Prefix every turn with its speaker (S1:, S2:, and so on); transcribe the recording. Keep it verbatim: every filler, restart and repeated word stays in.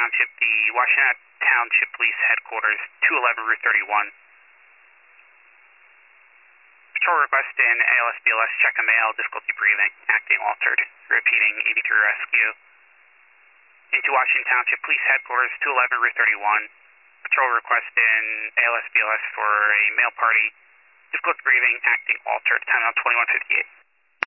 S1: Township, the Washington Township Police Headquarters, two eleven Route thirty-one. Patrol request in A L S B L S, check a male, difficulty breathing, acting altered. Repeating, eighty-three rescue. Into Washington Township Police Headquarters, two eleven Route thirty-one. Patrol request in A L S B L S for a male party, difficulty breathing, acting altered. Time out twenty-one fifty-eight.